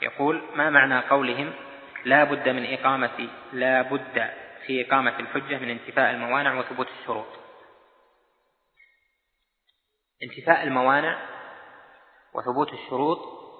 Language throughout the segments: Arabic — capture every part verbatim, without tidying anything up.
يقول: ما معنى قولهم لا بد من إقامة لا بد في إقامة الحجة من انتفاء الموانع وثبوت الشروط؟ انتفاء الموانع وثبوت الشروط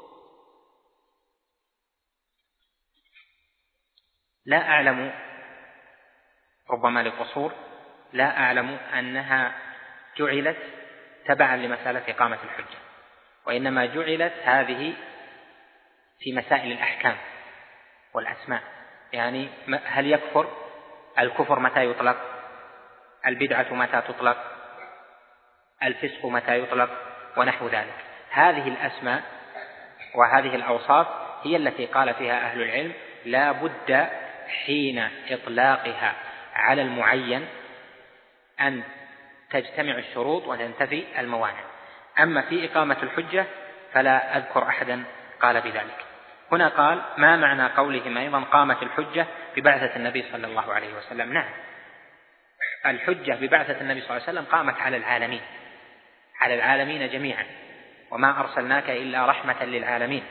لا أعلم، ربما لقصور، لا أعلم أنها جعلت تبعا لمسألة إقامة الحجة، وإنما جعلت هذه في مسائل الأحكام والأسماء. يعني هل يكفر؟ الكفر متى يطلق؟ البدعة متى تطلق؟ الفسق متى يطلق؟ ونحو ذلك. هذه الأسماء وهذه الأوصاف هي التي قال فيها أهل العلم لا بد حين إطلاقها على المعين أن تجتمع الشروط وتنتفي الموانع. أما في إقامة الحجة فلا أذكر أحدا قال بذلك. هنا قال: ما معنى قولهم أيضا قامت الحجة ببعثة النبي صلى الله عليه وسلم؟ نعم، الحجة ببعثة النبي صلى الله عليه وسلم قامت على العالمين، على العالمين جميعا، وما أرسلناك إلا رحمة للعالمين.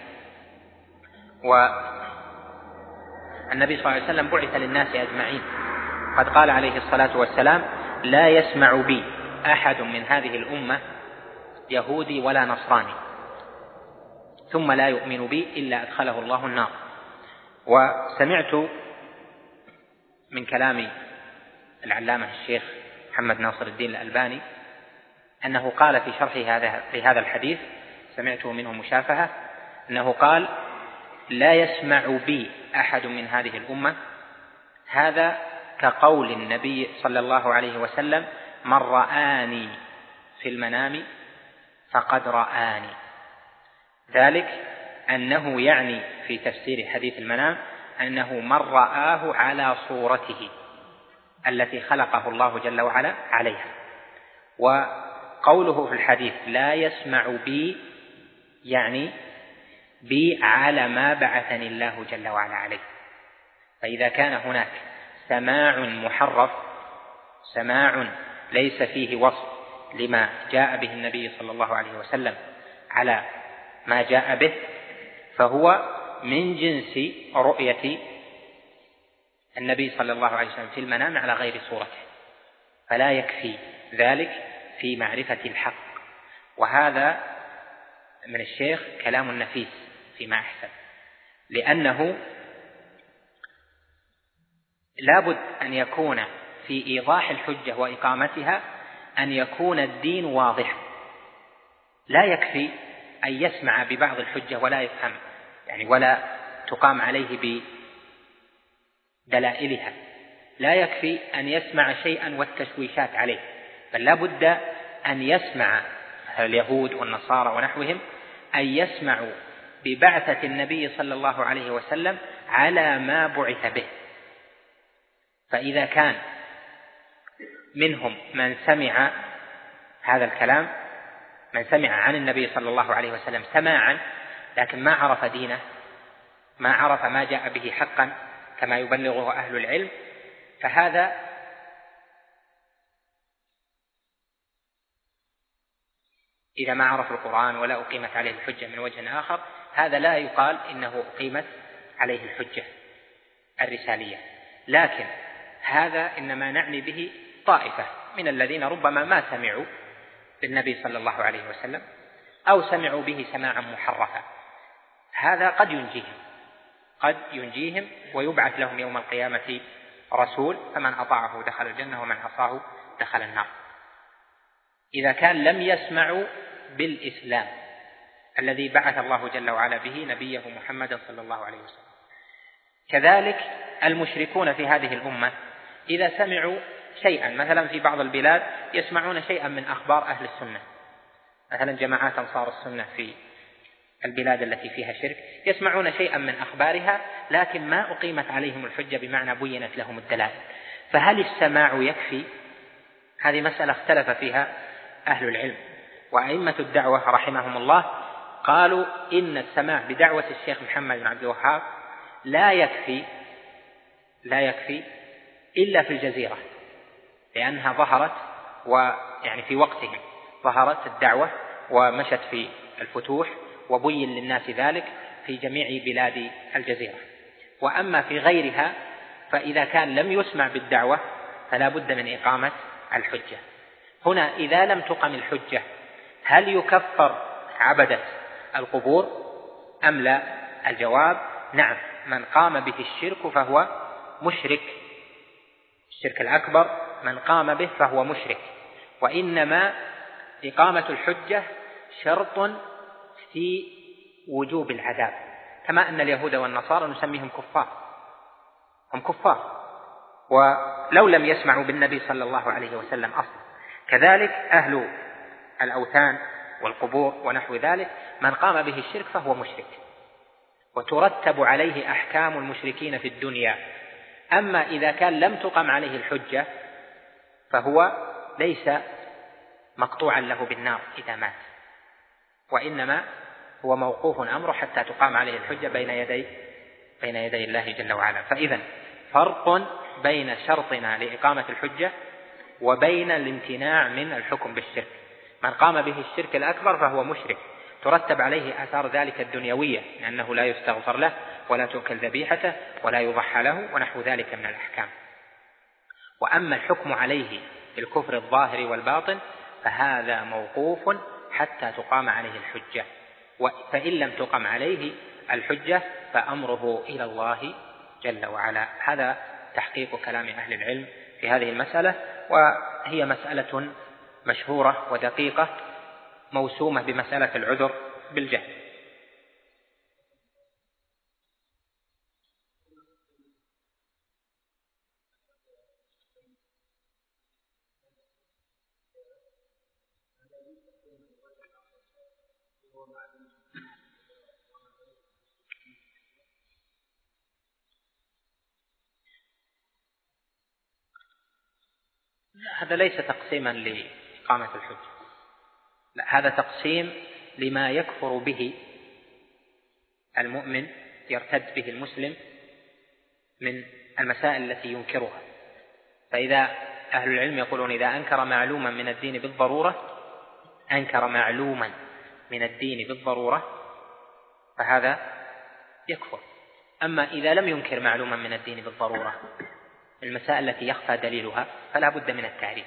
والنبي صلى الله عليه وسلم بعث للناس أجمعين، قد قال عليه الصلاة والسلام: لا يسمع بي أحد من هذه الأمة يهودي ولا نصراني ثم لا يؤمن بي إلا أدخله الله النار. وسمعت من كلام العلامة الشيخ محمد ناصر الدين الألباني أنه قال في شرح هذا الحديث، سمعته منه مشافهة، أنه قال: لا يسمع بي أحد من هذه الأمة، هذا كقول النبي صلى الله عليه وسلم: من رآني في المنام فقد رآني. ذلك أنه يعني في تفسير حديث المنام أنه من رآه على صورته التي خلقه الله جل وعلا عليها. وقوله في الحديث لا يسمع بي يعني بي على ما بعثني الله جل وعلا عليه. فإذا كان هناك سماع محرف، سماع ليس فيه وصف لما جاء به النبي صلى الله عليه وسلم على ما جاء به، فهو من جنس رؤية النبي صلى الله عليه وسلم في المنام على غير صورته، فلا يكفي ذلك في معرفة الحق. وهذا من الشيخ كلام نفيس فيما أحسن، لأنه لابد أن يكون في إيضاح الحجة وإقامتها أن يكون الدين واضحا. لا يكفي أن يسمع ببعض الحجة ولا يفهم، يعني ولا تقام عليه بدلائلها. لا يكفي أن يسمع شيئا والتشويشات عليه، بل لا بد أن يسمع اليهود والنصارى ونحوهم أن يسمعوا ببعثة النبي صلى الله عليه وسلم على ما بعث به. فإذا كان منهم من سمع هذا الكلام، من سمع عن النبي صلى الله عليه وسلم سماعا لكن ما عرف دينه، ما عرف ما جاء به حقا كما يبلغه أهل العلم، فهذا إذا ما عرف القرآن ولا أقيمت عليه الحجة من وجه آخر، هذا لا يقال إنه أقيمت عليه الحجة الرسالية. لكن هذا إنما نعني به طائفة من الذين ربما ما سمعوا بالنبي صلى الله عليه وسلم أو سمعوا به سماعا محرفا. هذا قد ينجيهم، قد ينجيهم ويبعث لهم يوم القيامة رسول، فمن أطاعه دخل الجنة ومن عصاه دخل النار. إذا كان لم يسمعوا بالإسلام الذي بعث الله جل وعلا به نبيه محمد صلى الله عليه وسلم. كذلك المشركون في هذه الأمة إذا سمعوا شيئا، مثلا في بعض البلاد يسمعون شيئا من أخبار أهل السنة، مثلا جماعات أنصار السنة في البلاد التي فيها شرك، يسمعون شيئا من أخبارها لكن ما أقيمت عليهم الحجة بمعنى بينت لهم الدلائل، فهل السماع يكفي؟ هذه مسألة اختلف فيها أهل العلم. وأئمة الدعوة رحمهم الله قالوا إن السماع بدعوة الشيخ محمد بن عبد الوهاب لا يكفي لا يكفي إلا في الجزيرة، لأنها ظهرت ويعني في وقتهم ظهرت الدعوة ومشت في الفتوح وبين للناس ذلك، في جميع بلاد الجزيرة. وأما في غيرها فإذا كان لم يسمع بالدعوة فلا بد من إقامة الحجة. هنا إذا لم تقم الحجة هل يكفر عبدة القبور أم لا؟ الجواب نعم، من قام به الشرك فهو مشرك، الشرك الأكبر من قام به فهو مشرك. وإنما إقامة الحجة شرط في وجوب العذاب، كما أن اليهود والنصارى نسميهم كفار، هم كفار ولو لم يسمعوا بالنبي صلى الله عليه وسلم أصلا. كذلك أهل الأوثان والقبور ونحو ذلك من قام به الشرك فهو مشرك، وترتب عليه أحكام المشركين في الدنيا. أما إذا كان لم تقم عليه الحجة فهو ليس مقطوعا له بالنار إذا مات، وإنما هو موقوف أمره حتى تقام عليه الحجة بين يدي بين يدي الله جل وعلا. فإذا فرق بين شرطنا لإقامة الحجة وبين الامتناع من الحكم بالشرك. من قام به الشرك الأكبر فهو مشرك، ترتب عليه آثار ذلك الدنيوية، لأنه لا يستغفر له ولا تؤكل ذبيحته ولا يضحى له ونحو ذلك من الأحكام. وأما الحكم عليه بالكفر الظاهر والباطن فهذا موقوف حتى تقام عليه الحجة، فإن لم تقم عليه الحجة فأمره إلى الله جل وعلا. هذا تحقيق كلام أهل العلم في هذه المسألة، وهي مسألة مشهورة ودقيقة موسومة بمسألة العذر بالجهل. هذا ليس تقسيما لإقامة الحجة، لا، هذا تقسيم لما يكفر به المؤمن، يرتد به المسلم من المسائل التي ينكرها. فإذا أهل العلم يقولون إذا أنكر معلوما من الدين بالضرورة أنكر معلوما من الدين بالضرورة فهذا يكفر. أما إذا لم ينكر معلوما من الدين بالضرورة، المسائل التي يخفى دليلها فلا بد من التعريف.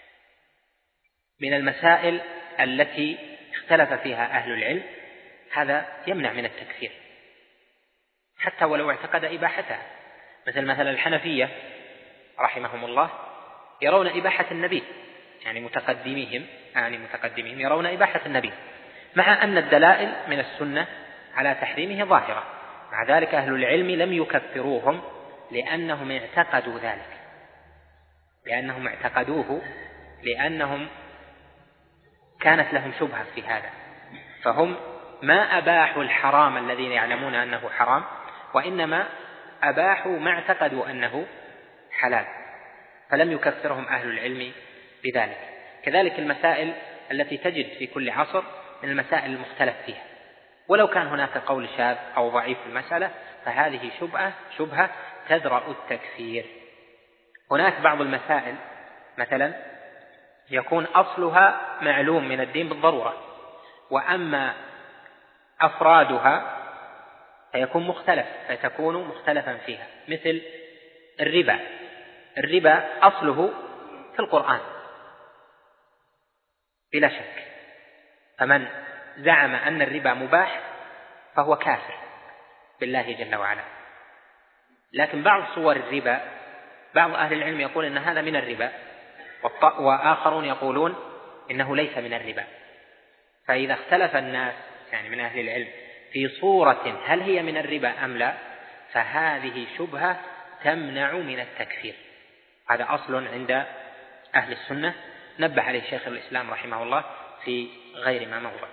من المسائل التي اختلف فيها أهل العلم هذا يمنع من التكفير حتى ولو اعتقد إباحتها، مثل مثلا الحنفية رحمهم الله يرون إباحة النبي، يعني متقدميهم يعني متقدميهم يرون إباحة النبي، مع أن الدلائل من السنة على تحريمه ظاهرة. مع ذلك أهل العلم لم يكفروهم لأنهم اعتقدوا ذلك، لأنهم اعتقدوه، لأنهم كانت لهم شبهة في هذا، فهم ما أباحوا الحرام الذين يعلمون أنه حرام، وإنما أباحوا ما اعتقدوا أنه حلال، فلم يكفرهم أهل العلم بذلك. كذلك المسائل التي تجد في كل عصر من المسائل المختلف فيها، ولو كان هناك قول شاذ أو ضعيف في المسألة فهذه شبهة شبهة تدرأ التكفير. هناك بعض المسائل مثلا يكون أصلها معلوم من الدين بالضرورة، وأما أفرادها فيكون مختلف فتكون مختلفا فيها، مثل الربا. الربا أصله في القرآن بلا شك، فمن زعم أن الربا مباح فهو كافر بالله جل وعلا. لكن بعض صور الربا بعض أهل العلم يقول إن هذا من الربا، وآخرون يقولون إنه ليس من الربا. فإذا اختلف الناس يعني من أهل العلم في صورة هل هي من الربا أم لا، فهذه شبهة تمنع من التكفير. هذا أصل عند أهل السنة نبه عليه شيخ الإسلام رحمه الله في غير ما موضع.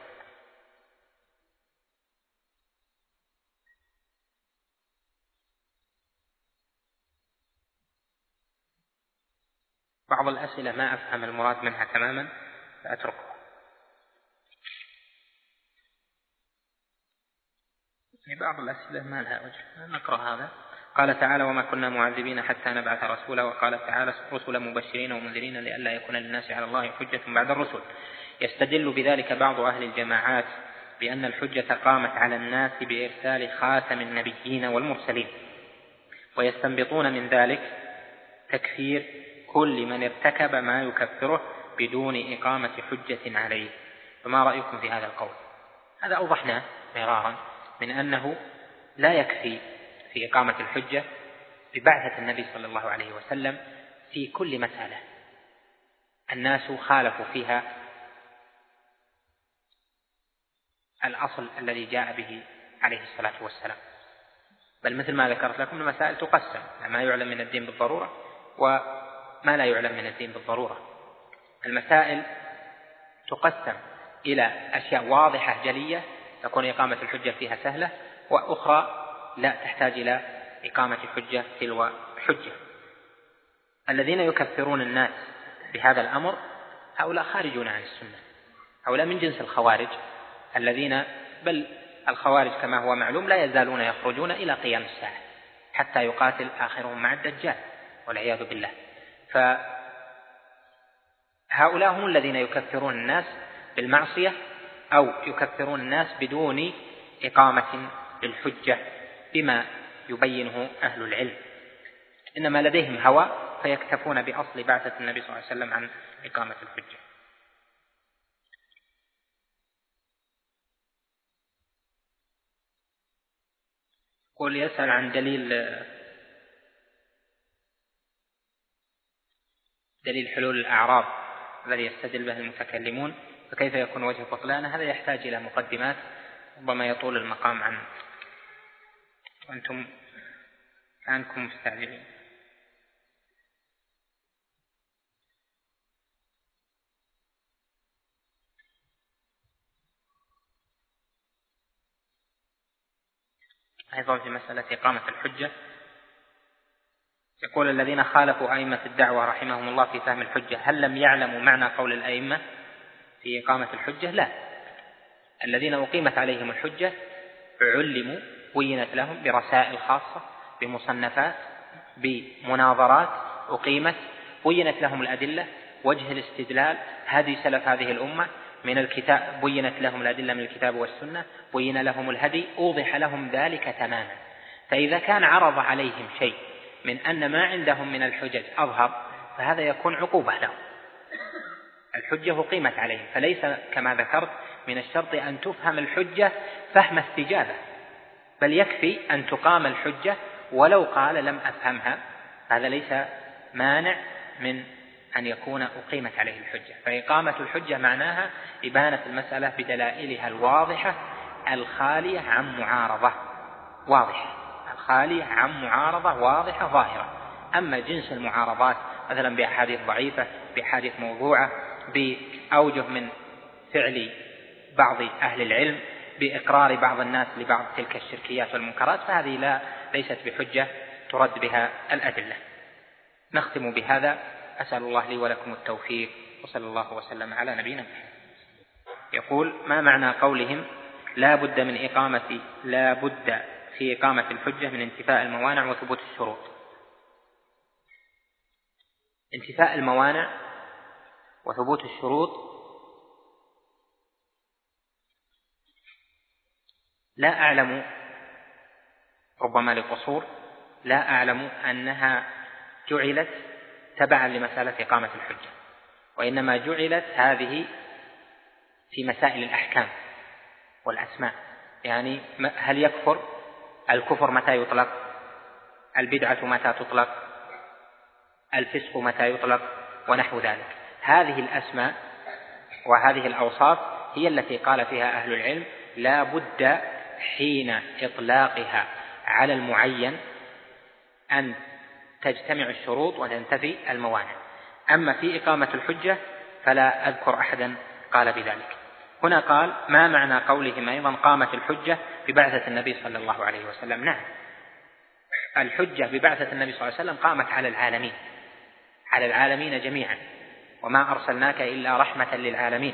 بعض الأسئلة ما أفهم المراد منها تماما فأتركها. بعض الأسئلة ما لها وجه، نقرأ هذا. قال تعالى: وما كنا معذبين حتى نبعث رسولا. وقال تعالى: رسلا مبشرين ومنذرين لئلا يكون للناس على الله حجة بعد الرسل. يستدل بذلك بعض أهل الجماعات بأن الحجة قامت على الناس بإرسال خاتم النبيين والمرسلين، ويستنبطون من ذلك تكفير كل من ارتكب ما يكفره بدون إقامة حجة عليه. فما رأيكم في هذا القول؟ هذا أوضحناه مرارا من أنه لا يكفي في إقامة الحجة ببعثة النبي صلى الله عليه وسلم في كل مسألة الناس خالفوا فيها الأصل الذي جاء به عليه الصلاة والسلام، بل مثل ما ذكرت لكم المسائل تقسم ما يعلم من الدين بالضرورة وما لا يعلم من الدين بالضرورة. المسائل تقسم إلى أشياء واضحة جلية تكون إقامة الحجة فيها سهلة، وأخرى لا تحتاج إلى إقامة حجة تلو حجة. الذين يكفرون الناس بهذا الأمر هؤلاء خارجون عن السنة، هؤلاء من جنس الخوارج الذين بل الخوارج كما هو معلوم لا يزالون يخرجون إلى قيام الساعة حتى يقاتل آخرهم مع الدجال والعياذ بالله. فهؤلاء هم الذين يكفرون الناس بالمعصية أو يكفرون الناس بدون إقامة للحجة بما يبينه أهل العلم، إنما لديهم هوى فيكتفون بأصل بعثة النبي صلى الله عليه وسلم عن إقامة الحجة. قل يسأل عن دليل دليل حلول الأعراض الذي يستدل به المتكلمون، فكيف يكون وجه بطلانه؟ هذا يحتاج إلى مقدمات ربما يطول المقام عنه وأنتم كأنكم مستعجلين. أيضا في مسألة إقامة الحجة يقول الذين خالفوا أئمة الدعوة رحمهم الله في فهم الحجة هل لم يعلموا معنى قول الأئمة في إقامة الحجة؟ لا، الذين أقيمت عليهم الحجة علموا بينت لهم برسائل خاصة بمصنفات بمناظرات أقيمت بينت لهم الأدلة وجه الاستدلال هدي سلف هذه الأمة من الكتاب، بينت لهم الأدلة من الكتاب والسنة، بين لهم الهدي، أوضح لهم ذلك تماما. فإذا كان عرض عليهم شيء من أن ما عندهم من الحجج أظهر فهذا يكون عقوبة لهم. الحجة أقيمت عليهم، فليس كما ذكرت من الشرط أن تفهم الحجة فهم استجابة، بل يكفي أن تقام الحجة ولو قال لم أفهمها، هذا ليس مانع من أن يكون أقيمت عليه الحجة. فإقامة الحجة معناها إبانة المسألة بدلائلها الواضحة الخالية عن معارضة واضحة، الخالية عن معارضة واضحة ظاهرة. أما جنس المعارضات مثلا بأحاديث ضعيفة بأحاديث موضوعة بأوجه من فعل بعض أهل العلم بإقرار بعض الناس لبعض تلك الشركيات والمنكرات، فهذه لا ليست بحجة ترد بها الأدلة. نختم بهذا، أسأل الله لي ولكم التوفيق، وصلى الله وسلم على نبينا محمد. يقول ما معنى قولهم لا بد من إقامة لا بد في إقامة الحجة من انتفاء الموانع وثبوت الشروط؟ انتفاء الموانع وثبوت الشروط لا أعلم، ربما لقصور، لا أعلم أنها جعلت تبعا لمسألة إقامة الحجة، وإنما جعلت هذه في مسائل الأحكام والأسماء. يعني هل يكفر؟ الكفر متى يطلق؟ البدعة متى تطلق؟ الفسق متى يطلق؟ ونحو ذلك. هذه الأسماء وهذه الأوصاف هي التي قال فيها أهل العلم لا بد حين إطلاقها على المعين أن تجتمع الشروط وتنتفي الموانع. أما في إقامة الحجة فلا أذكر أحدا قال بذلك. هنا قال ما معنى قولهم أيضا قامت الحجة ببعثة النبي صلى الله عليه وسلم؟ نعم، الحجة ببعثة النبي صلى الله عليه وسلم قامت على العالمين، على العالمين جميعا، وما أرسلناك إلا رحمة للعالمين.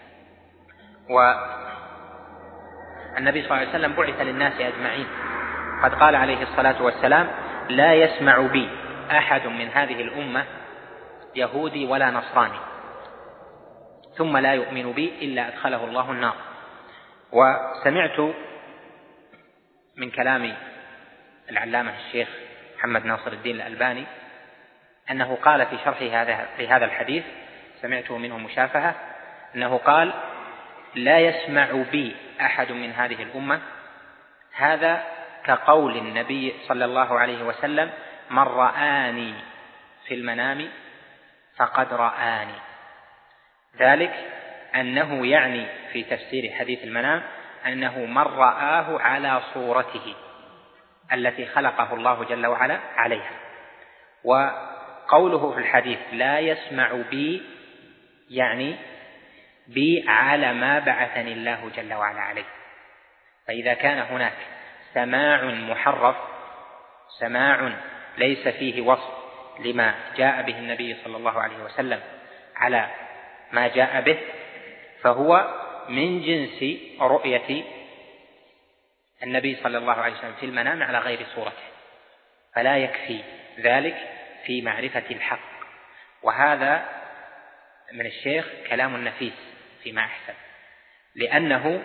والنبي صلى الله عليه وسلم بعث للناس أجمعين، قد قال عليه الصلاة والسلام لا يسمع بي أحد من هذه الأمة يهودي ولا نصراني ثم لا يؤمن بي إلا أدخله الله النار. وسمعت من كلام العلامة الشيخ محمد ناصر الدين الألباني أنه قال في شرح هذا في هذا الحديث، سمعته منه مشافهة، أنه قال: لا يسمع بي أحد من هذه الأمة. هذا كقول النبي صلى الله عليه وسلم: من رآني في المنام فقد رآني. ذلك أنه يعني في تفسير حديث المنام أنه من رآه على صورته التي خلقه الله جل وعلا عليها. وقوله في الحديث لا يسمع بي يعني بي على ما بعثني الله جل وعلا عليه. فإذا كان هناك سماع محرف، سماع ليس فيه وصف لما جاء به النبي صلى الله عليه وسلم على ما جاء به، فهو من جنس رؤية النبي صلى الله عليه وسلم في المنام على غير صورته، فلا يكفي ذلك في معرفة الحق. وهذا من الشيخ كلام نفيس فيما أحسن، لأنه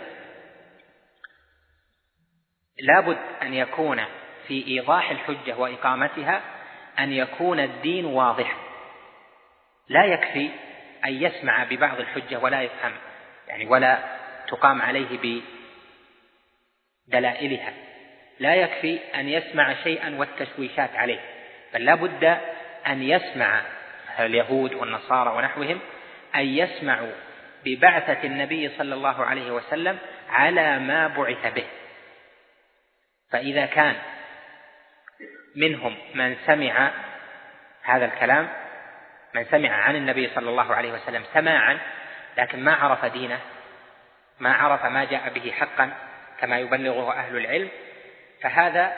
لابد أن يكون في إيضاح الحجة وإقامتها أن يكون الدين واضح. لا يكفي أن يسمع ببعض الحجة ولا يفهم يعني ولا تقام عليه بدلائلها، لا يكفي أن يسمع شيئا والتشويشات عليه، بل لا بد أن يسمع اليهود والنصارى ونحوهم أن يسمعوا ببعثة النبي صلى الله عليه وسلم على ما بعث به. فإذا كان منهم من سمع هذا الكلام، من سمع عن النبي صلى الله عليه وسلم سماعا لكن ما عرف دينه، ما عرف ما جاء به حقا كما يبلغه أهل العلم، فهذا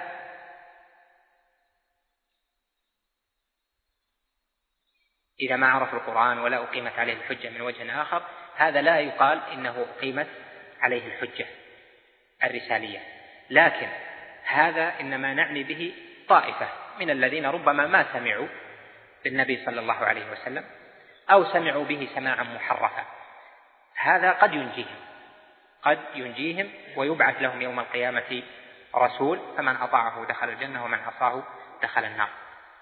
إذا ما عرف القرآن ولا أقيمت عليه الحجة من وجه آخر، هذا لا يقال إنه أقيمت عليه الحجة الرسالية. لكن هذا إنما نعني به طائفة من الذين ربما ما سمعوا بالنبي صلى الله عليه وسلم أو سمعوا به سماعا محرفا، هذا قد ينجيهم قد ينجيهم ويبعث لهم يوم القيامة رسول، فمن أطاعه دخل الجنة ومن عصاه دخل النار.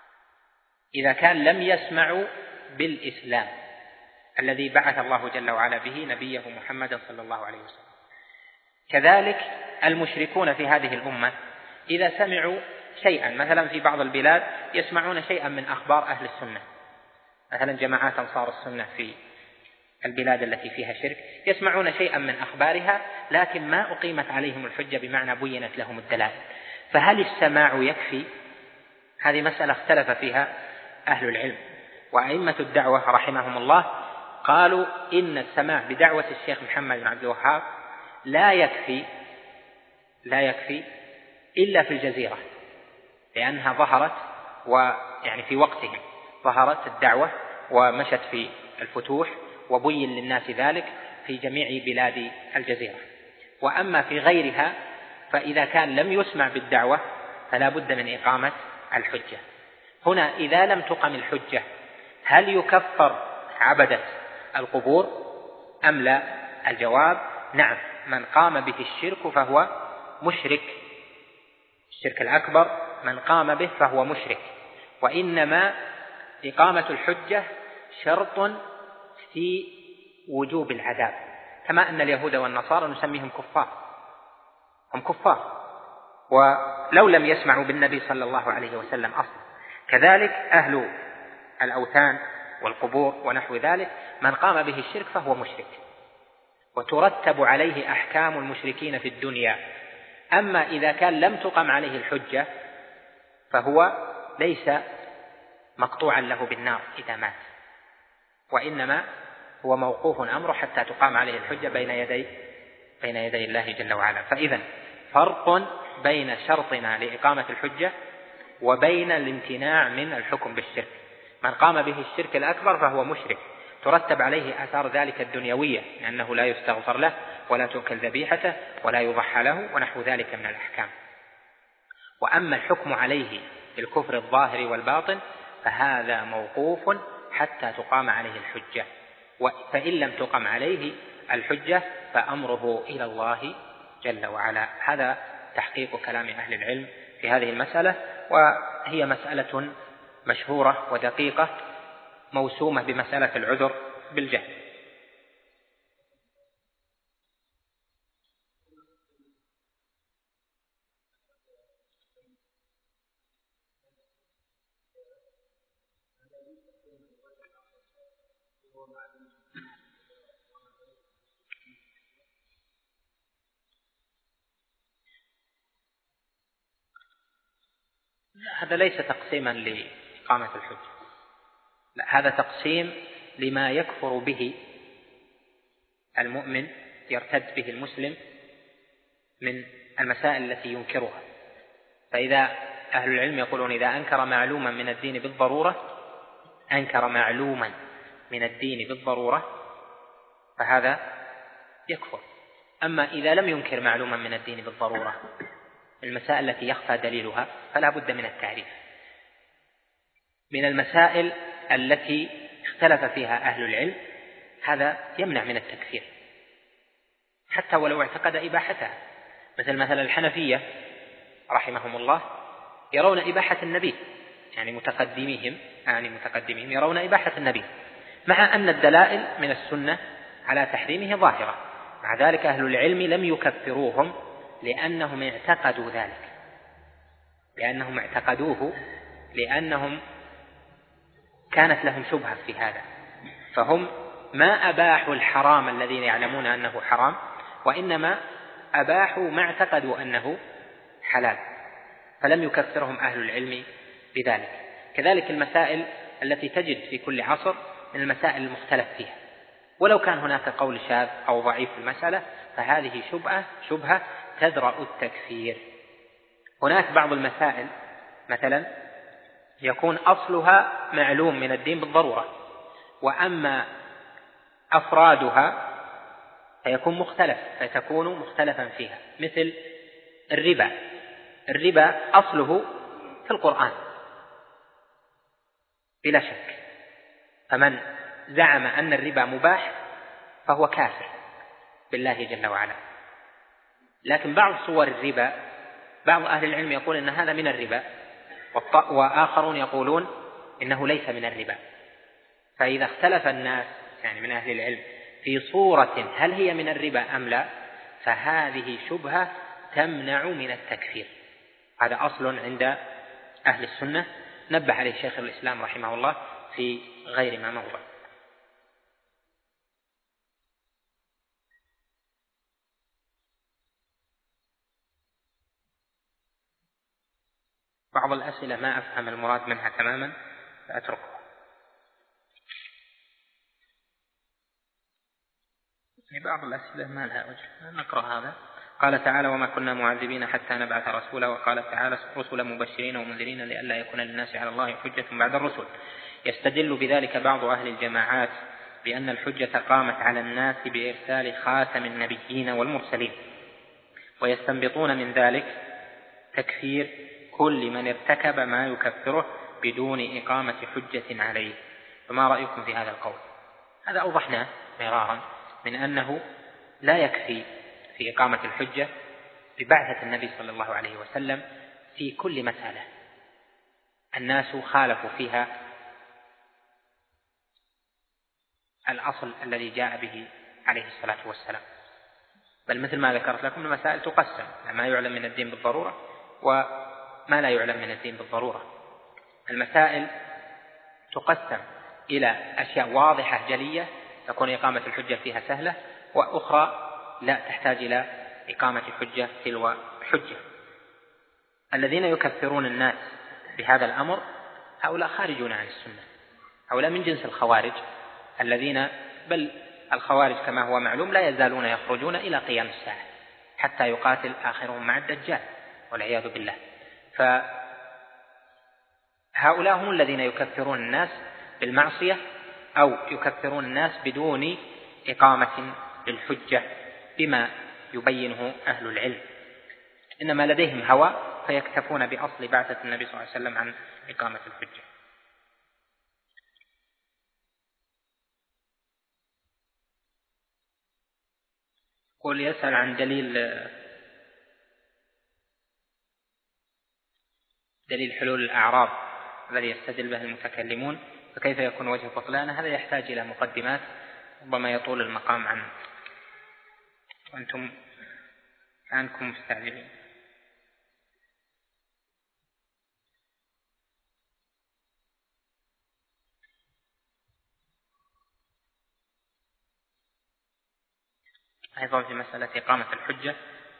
إذا كان لم يسمعوا بالإسلام الذي بعث الله جل وعلا به نبيه محمد صلى الله عليه وسلم. كذلك المشركون في هذه الأمة إذا سمعوا شيئا، مثلا في بعض البلاد يسمعون شيئا من أخبار أهل السنة، مثلا جماعات أنصار السنة في البلاد التي فيها شرك يسمعون شيئا من أخبارها لكن ما أقيمت عليهم الحجة بمعنى بينت لهم الدلائل، فهل السماع يكفي؟ هذه مسألة اختلف فيها أهل العلم، وأئمة الدعوة رحمهم الله قالوا إن السماع بدعوة الشيخ محمد بن عبد الوهاب لا يكفي لا يكفي إلا في الجزيرة، لأنها ظهرت ويعني في وقتهم ظهرت الدعوة ومشت في الفتوح وبين للناس ذلك في جميع بلاد الجزيرة. وأما في غيرها فإذا كان لم يسمع بالدعوة فلا بد من إقامة الحجة. هنا إذا لم تقم الحجة هل يكفر عبدة القبور أم لا؟ الجواب نعم، من قام به الشرك فهو مشرك، الشرك الأكبر من قام به فهو مشرك، وإنما إقامة الحجة شرط في وجوب العذاب، كما أن اليهود والنصارى نسميهم كفار، هم كفار ولو لم يسمعوا بالنبي صلى الله عليه وسلم أصلا. كذلك أهل الأوثان والقبور ونحو ذلك من قام به الشرك فهو مشرك، وترتب عليه أحكام المشركين في الدنيا. أما إذا كان لم تقم عليه الحجة فهو ليس مقطوعا له بالنار إذا مات، وإنما هو موقوف أمره حتى تقام عليه الحجة بين يدي بين يدي الله جل وعلا. فإذا فرق بين شرطنا لإقامة الحجة وبين الامتناع من الحكم بالشرك. من قام به الشرك الأكبر فهو مشرك، ترتب عليه آثار ذلك الدنيوية، لأنه لا يستغفر له ولا تؤكل ذبيحته ولا يضحى له ونحو ذلك من الأحكام. وأما الحكم عليه بالكفر الظاهر والباطن فهذا موقوف حتى تقام عليه الحجة، فإن لم تقم عليه الحجة فأمره إلى الله جل وعلا. هذا تحقيق كلام أهل العلم في هذه المسألة، وهي مسألة مشهورة ودقيقة موسومة بمسألة العذر بالجهل. هذا ليس تقسيما لإقامة الحجة، لا، هذا تقسيم لما يكفر به المؤمن، يرتد به المسلم من المسائل التي ينكرها. فإذا أهل العلم يقولون إذا أنكر معلوما من الدين بالضرورة أنكر معلوما من الدين بالضرورة فهذا يكفر. أما إذا لم ينكر معلوما من الدين بالضرورة، المسائل التي يخفى دليلها فلا بد من التعريف. من المسائل التي اختلف فيها أهل العلم هذا يمنع من التكفير حتى ولو اعتقد إباحتها، مثل مثلا الحنفية رحمهم الله يرون إباحة النبي، يعني متقدميهم يعني متقدميهم يرون إباحة النبي، مع أن الدلائل من السنة على تحريمه ظاهرة. مع ذلك أهل العلم لم يكفروهم لأنهم اعتقدوا ذلك، لأنهم اعتقدوه، لأنهم كانت لهم شبهة في هذا، فهم ما أباحوا الحرام الذين يعلمون أنه حرام، وإنما أباحوا ما اعتقدوا أنه حلال، فلم يكفرهم أهل العلم بذلك. كذلك المسائل التي تجد في كل عصر من المسائل المختلف فيها، ولو كان هناك قول شاذ أو ضعيف في المسألة فهذه شبهة شبهة تدرأ التكفير. هناك بعض المسائل مثلا يكون أصلها معلوم من الدين بالضرورة، وأما أفرادها فيكون مختلف فتكون مختلفا فيها، مثل الربا. الربا أصله في القرآن بلا شك، فمن زعم أن الربا مباح فهو كافر بالله جل وعلا. لكن بعض صور الربا بعض أهل العلم يقول إن هذا من الربا، وآخرون يقولون إنه ليس من الربا. فإذا اختلف الناس يعني من أهل العلم في صورة هل هي من الربا أم لا، فهذه شبهة تمنع من التكفير. هذا أصل عند أهل السنة نبه عليه شيخ الإسلام رحمه الله في غير ما موضع. بعض الأسئلة ما أفهم المراد منها تماما فأتركها. بعض الأسئلة ما لها وجه، نقرأ هذا. قال تعالى: وما كنا معذبين حتى نبعث رسولا. وقال تعالى: رسلا مبشرين ومنذرين لئلا يكون للناس على الله حجة بعد الرسل. يستدل بذلك بعض أهل الجماعات بأن الحجة قامت على الناس بإرسال خاتم النبيين والمرسلين، ويستنبطون من ذلك تكفير كل من ارتكب ما يكفره بدون إقامة حجة عليه. فما رأيكم في هذا القول؟ هذا أوضحناه مرارا من أنه لا يكفي في إقامة الحجة ببعثة النبي صلى الله عليه وسلم في كل مسألة الناس خالفوا فيها الأصل الذي جاء به عليه الصلاة والسلام، بل مثل ما ذكرت لكم المسائل تقسم ما يعلم من الدين بالضرورة وما لا يعلم من الدين بالضرورة. المسائل تقسم إلى أشياء واضحة جلية تكون إقامة الحجة فيها سهلة، وأخرى لا تحتاج إلى إقامة حجة تلو حجة. الذين يكفرون الناس بهذا الأمر هؤلاء خارجون عن السنة، هؤلاء من جنس الخوارج الذين بل الخوارج كما هو معلوم لا يزالون يخرجون إلى قيام الساعة حتى يقاتل آخرهم مع الدجال والعياذ بالله. فهؤلاء هم الذين يكفرون الناس بالمعصية أو يكفرون الناس بدون إقامة للحجة بما يبينه أهل العلم، إنما لديهم هوى فيكتفون بأصل بعثة النبي صلى الله عليه وسلم عن إقامة الحجة. يقول يسأل عن دليل دليل حلول الأعراض الذي يستدل به المتكلمون، فكيف يكون وجه بطلانه؟ هذا يحتاج إلى مقدمات ربما يطول المقام عنه وأنتم عنكم مستعجلين. أيضا في مسألة إقامة الحجة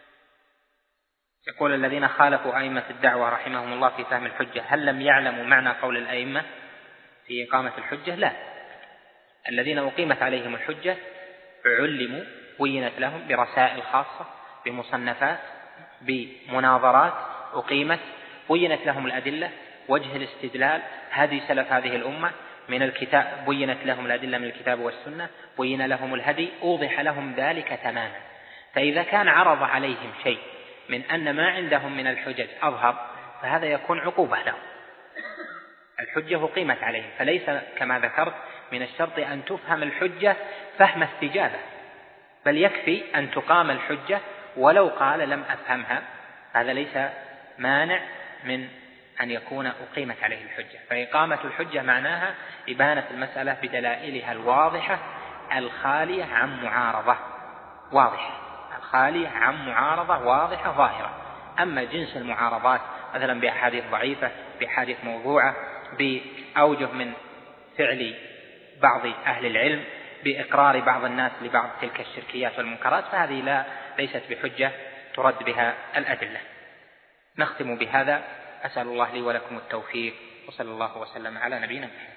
يقول الذين خالفوا أئمة الدعوة رحمهم الله في فهم الحجة هل لم يعلموا معنى قول الأئمة في إقامة الحجة؟ لا، الذين أقيمت عليهم الحجة علموا، بينت لهم برسائل خاصة، بمصنفات، بمناظرات أقيمت، بينت لهم الأدلة، وجه الاستدلال، هدي سلف هذه الأمة من الكتاب، بينت لهم الأدلة من الكتاب والسنة، بين لهم الهدي، أوضح لهم ذلك تماما. فإذا كان عرض عليهم شيء من أن ما عندهم من الحجج أظهر فهذا يكون عقوبة لهم. الحجة أقيمت عليهم، فليس كما ذكرت من الشرط أن تفهم الحجة فهم استجابة، بل يكفي أن تقام الحجة ولو قال لم أفهمها، هذا ليس مانع من أن يكون أقيمت عليه الحجة. فإقامة الحجة معناها إبانة المسألة بدلائلها الواضحة الخالية عن معارضة واضحة، الخالية عن معارضة واضحة ظاهرة. أما جنس المعارضات مثلا بأحاديث ضعيفة، بأحاديث موضوعة، بأوجه من فعل بعض أهل العلم، بإقرار بعض الناس لبعض تلك الشركيات والمنكرات، فهذه لا ليست بحجة ترد بها الأدلة. نختم بهذا، أسأل الله لي ولكم التوفيق، وصلى الله وسلم على نبينا محمد.